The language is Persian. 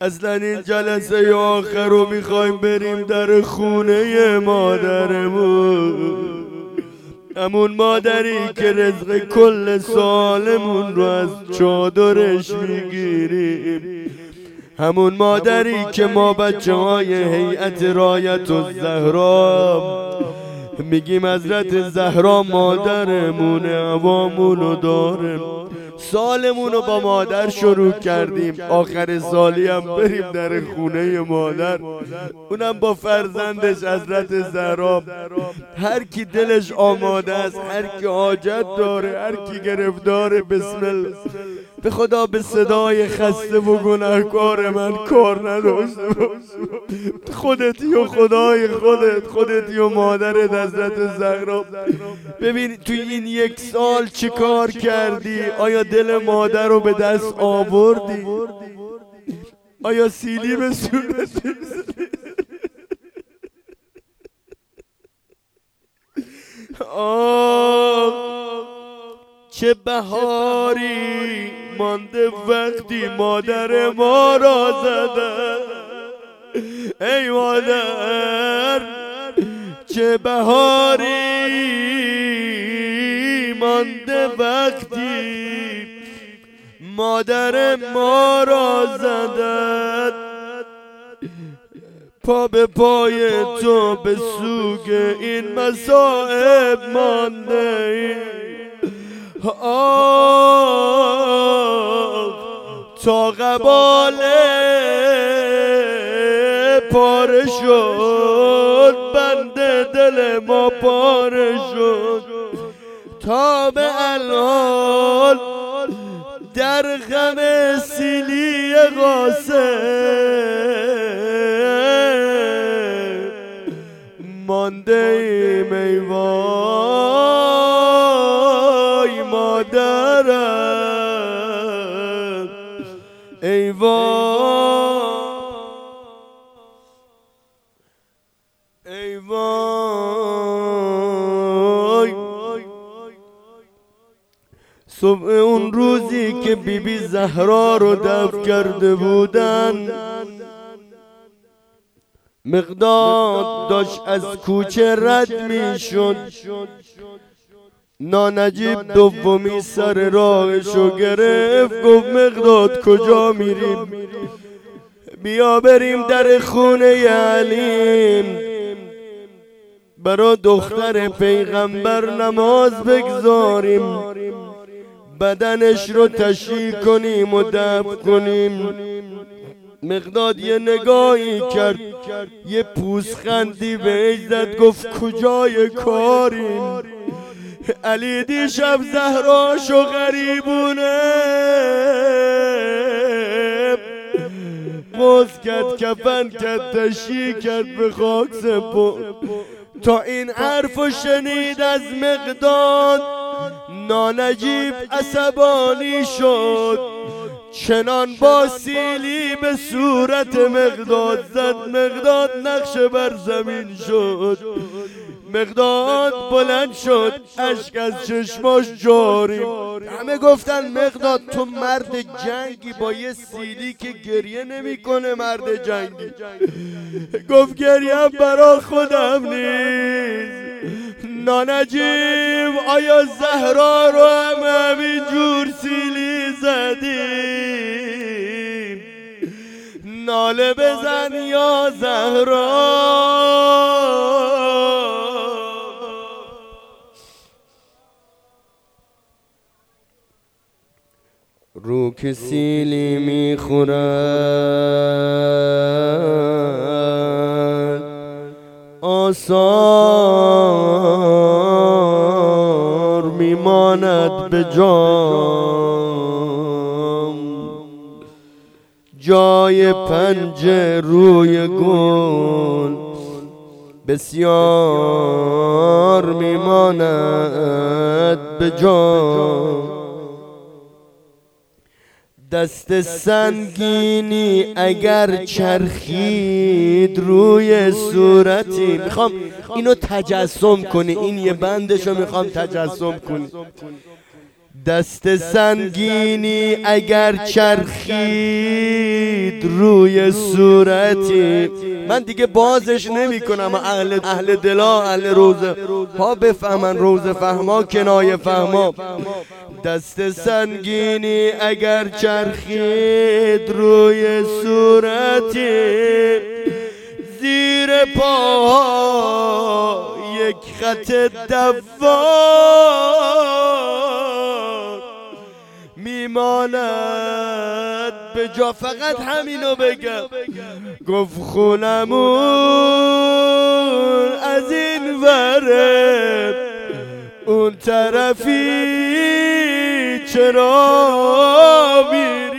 اصلا این جلسه آخر رو میخوایم بریم در خونه مادرمون، همون مادری که رزق کل سالمون رو از چادرش میگیریم، همون مادری که ما بچه های هیئت رایت الزهرا میگیم حضرت زهرا مادرمونه، عوامونو داره. سالمونو با مادر شروع کردیم، آخر سالی هم بریم در خونه مادر، اونم با فرزندش حضرت زهرا. هر کی دلش آماده است، هر کی حاجت داره، هر کی گرفتاره، بسم الله. به خدا به صدای خسته و گناهکار من کار نداشته باش. خودتی و خدای خودتی و مادرت حضرت زهرا. ببین توی این 1 سال چه کار کردی؟ آیا دل مادر رو به دست آوردی؟ آیا سیلی به صورتی؟ چه بهاری مانده وقتی مادر ما را زدن. ای مادر چه بهاری مانده وقتی مادر ما را زدن. پا به پای تو به سوگ این مصائب مانده. تا قباله پاره شد، بند دل ما پاره شد. تا به الان در غم سیلی قاسم مانده ایم. ای وای مادرم، ای وای، ای وای. صبح اون روزی که بیبی زهرا رو دفن کرده بودن، مقداد داشت از کوچه رد می شد. نانجیب دومی سر راهشو گرفت، گفت مقداد کجا میریم؟ بیا بریم در خونه علیم، برا دختر پیغمبر نماز بگذاریم، بدنش رو تشییع کنیم و دفن کنیم. مقداد یه نگاهی کرد، یه پوزخندی بهش زد، گفت کجای کاریم؟ علی دیشب زهراشو غریبونه باز کرد، کفن کرد، تشییع کرد، به خاک سپرد. تا این حرفو شنید از مقداد، نانجیب عصبانی شد، چنان با سیلی به صورت مقداد زد، مقداد نقش بر زمین شد. مقداد بلند شد، اشک از چشماش جاری. همه گفتن مقداد تو مرد جنگی، با یه سیلی که گریه نمیکنه مرد جنگی. گفت گریم برا خودم نیست. نانجیب آیا زهرا رو هم همین جور سیلی زدیم؟ ناله بزن یا زهرا. رو که سیلی میخورد آثار میماند به جام، جای پنجه روی گل بسیار میماند به جام. دست سنگینی اگر چرخید روی صورتی. میخوام اینو تجسم کنی، این یه بندشو میخوام تجسم کنی. دست سنگینی اگر چرخید روی صورتی. من دیگه بازش نمی کنم، اهل دلا اهل روزه ها بفهمن، روزه فهما کنایه فهما. دست سنگینی اگر چرخید روی صورتی، زیر پاها یک خط دوار میماند. به جا فقط همینو بگم، گفت خونمون از این وره اون طرفی چرا میری؟